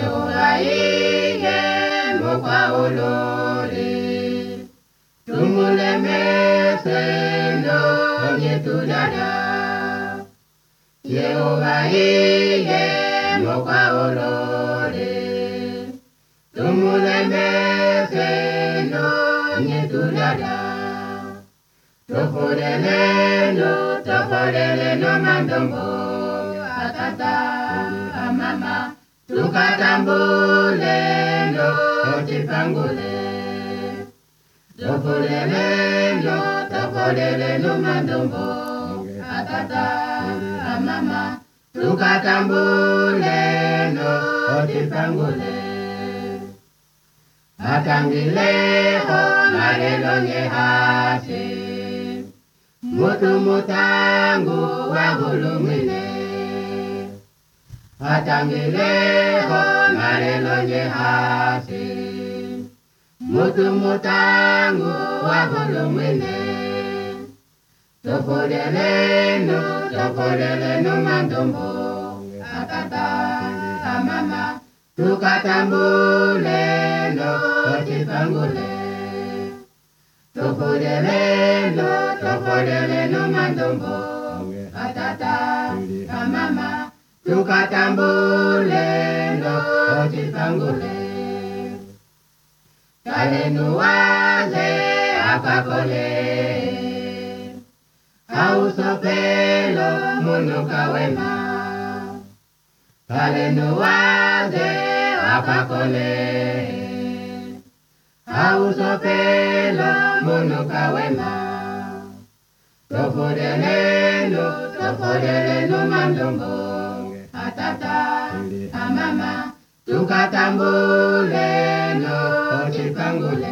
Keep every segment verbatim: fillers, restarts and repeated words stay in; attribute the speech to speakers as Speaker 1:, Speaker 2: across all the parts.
Speaker 1: Yehova iye mokwa olole tumulemese ndo nyetudada Yehova iye mokwa olole tumulemese ndo nyetudada Toforele no, toforele no mandombo Atata, amama Tukatambule no, otipangule Toforele no, toforele no mandombo Atata, amama Tukatambule no, otipangule Atangile ho, marelo nyehase Mutu mutangu wagulumine Atangileho marelo nyehasi Mutu mutangu wagulumine Toforele no, toforele no mandombo Atata, amama Tukatambule no, otipangule Toforele no, toforele no mandombo Atata, amama Tukatambule no, otipangule Kale nuwaze akakole Ausopelo munuka wema Kale nuwaze akakole Ausopelo munuka wema Toforele no, toforele no mandombo Atata, amama Tukatambule no, otipangule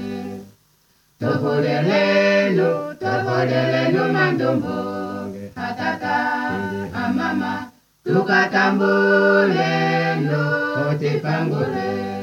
Speaker 1: Toforele no, toforele no mandombo Atata, amama Tukatambule no, otipangule